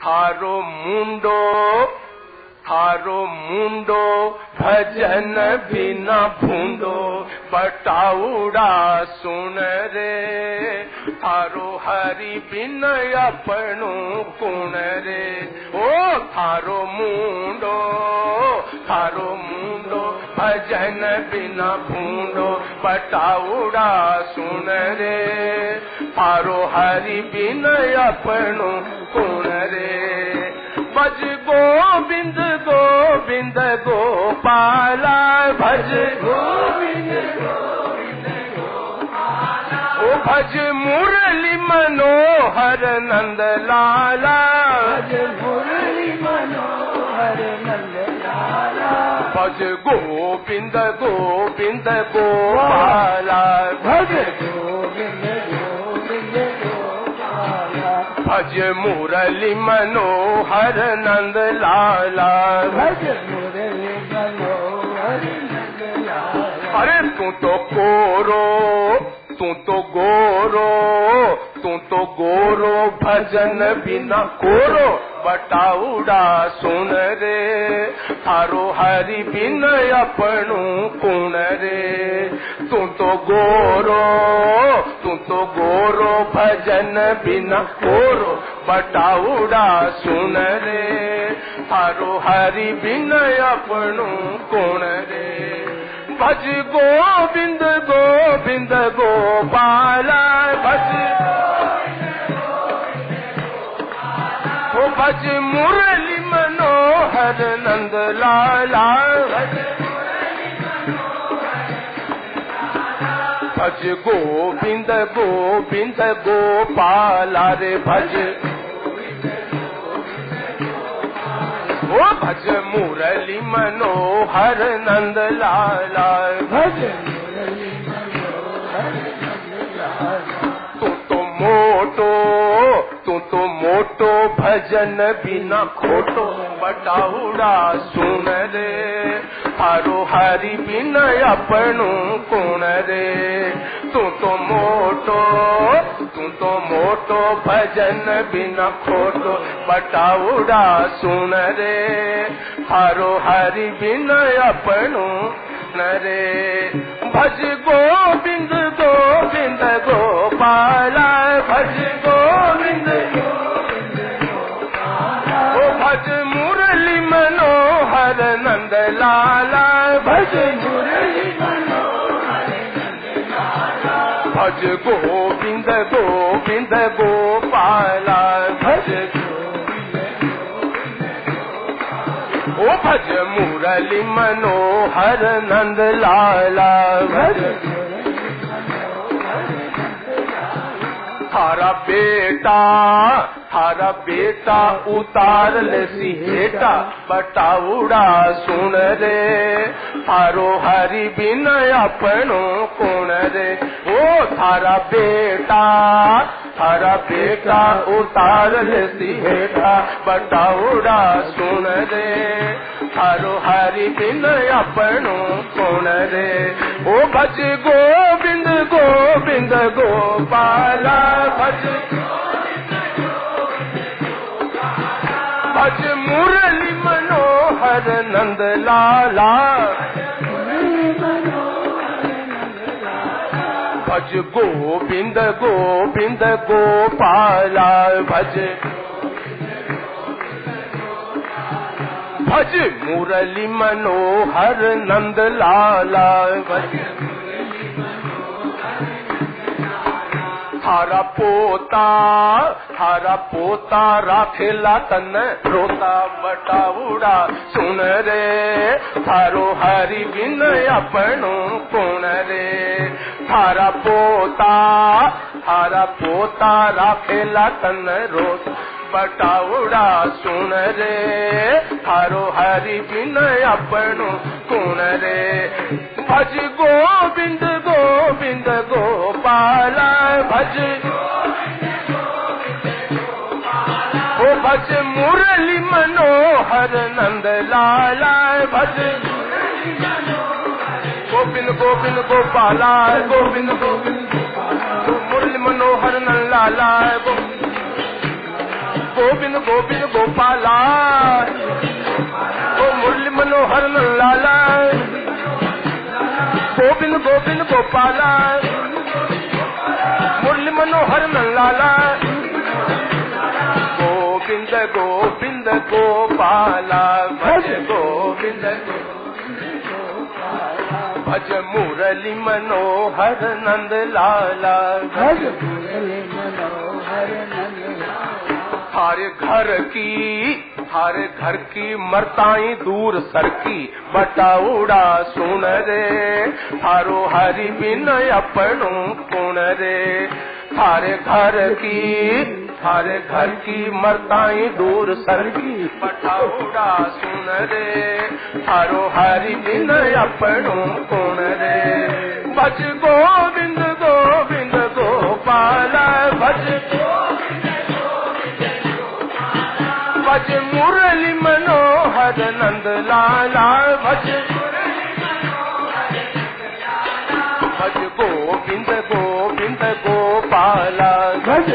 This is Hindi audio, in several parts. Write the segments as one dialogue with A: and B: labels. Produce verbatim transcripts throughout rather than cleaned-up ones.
A: थारो मुंडो थारो मुंडो भजन बिना भूंडो बटाउड़ा सुन रे थारो हरि बिन अपनो कुण रे ओ थारो मुंडो थारो मुंडो भजन बिना भूंडो बटाउड़ा सुन रे थारो हरि बिन अपनो कुण रे भज गोविंद गोविंद गोपाला भज गोविंद गोविंद गोपाला ओ भज मुरली मनोहर नंद लाला भज मुरली मनोहर नंद लाला भज गोविंद गोविंद गोपाला भज गोविंद गोविंद भज मुरली मनोहर नंद लाला भज मुरली मनोहर नंद लाला अरे तू तो कोरो तू तो गोरो तू तो गोरो भजन बिना कोरो बटाउड़ा सुन रे थारो हरि बिन अपनु कुण रे तू तो गोरो तू तो गोरो भजन बिना कोरो बटाउड़ा सुन रे थारो हरि बिन अपनु कुण रे भज गोविंद गोविंद गोपाला भज ओ भज मुरली मनोहर नंद लाला भज भज गोविंद गोविंद गोपाला रे भज ओ भज मुरली मनोहर नंद लाला भज मुरली मनोहर नंद लाला तू तो मोटो तू तो मोटो भजन बिना खोटो बटाउड़ा सुन रे थारो हरि बिन अपनु कुण रे तू तो मोटो तू तो मोटो भजन बिना खोटो बटाउड़ा सुन रे थारो हरि बिन अपनु न रे भज गोविंद गोविंद गोपाला भज गोविंद गोविंद गोपाला ओ भज मुरली मनोहर नंद लाला भज मुरली मनोहर नंद लाला भज गोविंद गोविंद गोपाला भज ओ भज मुरली मनोहर नंद लाला भज थारा बेटा थारा बेटा उतार ले सिहेटा बटाउड़ा सुन रे थारो हरि बिन अपनो कुण रे ओ थारा बेटा थारा बेटा उतार ले सिहेटा बटाउड़ा सुन रे थारो हरि बिन अपनो कुण रे ओ भज गोविंद गोविंद गोपाला भज भज मुरली मनोहर नंद लाला भज गोविंद गोविंद गोपाला भज भज मुरली मनोहर नंद लाला भज थारा पोता थारा पोता राखेला तन रोता बटाउड़ा सुन रे थारो हरि बिन अपनो कुण रे थारा पोता थारा पोता राखेला तन रोता बटाउड़ा सुन रे थारो हरि बिन अपनो कुण रे भज गोविंद गोविंद गोपाला भज ओ भज मुरली मनोहर नंद लाला भज गोविंद गोविंद गोपाला गोविंद गोविंद मुरली मनोहर नंद लाला गोविंद गोविंद गोपाला ओ मुरली मनोहर लाला गोविंद गोविंद गोपाला मुरली मनोहर लाला गोविंद गोविंद गोपाला भज गोविंद भज मुरली मनोहर नंद लाला
B: भज मुरली मनोहर नंद लाला।
A: हर घर की हर घर की मरताई दूर सरकी बटाउड़ा सुन रे थारो हरि बिन अपनो कुण रे थारे घर की थारे घर की मरताई दूर सरकी बटाउड़ा सुन रे थारो हरि बिन अपनो कुण रे भज गोविंद गोविंद गोपाला भज भज मुरली मनोहर नंद लाला भज भज गोविंद गोविंद गोपाला भज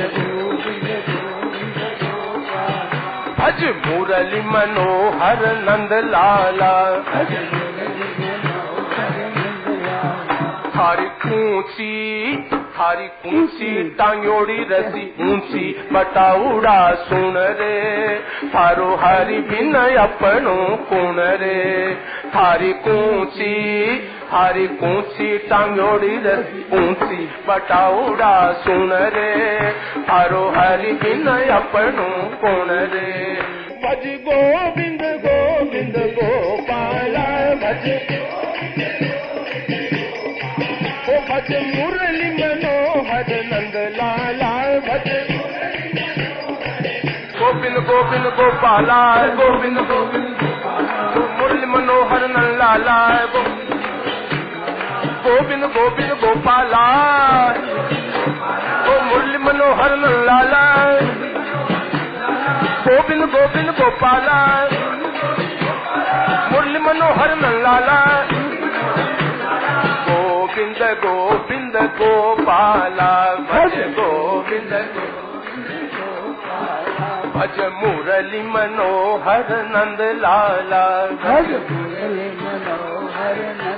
A: भज मुरली मनोहर नंद लाला थारी ऊंची थारी ऊंची टांगोड़ी रसी ऊंची बटाउड़ा सुन रे थारो हरि बिन अपनो कुण रे थारी ऊंची थारी ऊंची टांगोड़ी रसी ऊंची बटाउड़ा सुन रे थारो हरि बिन अपनो कुण रे भज गोविंद गोविंद गोपाला भज भज मुरली मनोहर नंद लाला भज गोविंद गोविंद गोपाला गोविंद गोविंद मुरली मनोहर नंद लाला गोविंद गोविंद गोपाला ओ मुरली मनोहर नंद लाला गोविंद गोविंद गोपाला मुरली मनोहर नंद लाला गोविंद गोविंद गोपाला भज गोविंद भज मुरली मनोहर नंद लाला
B: भज मुरली मनोहर नंद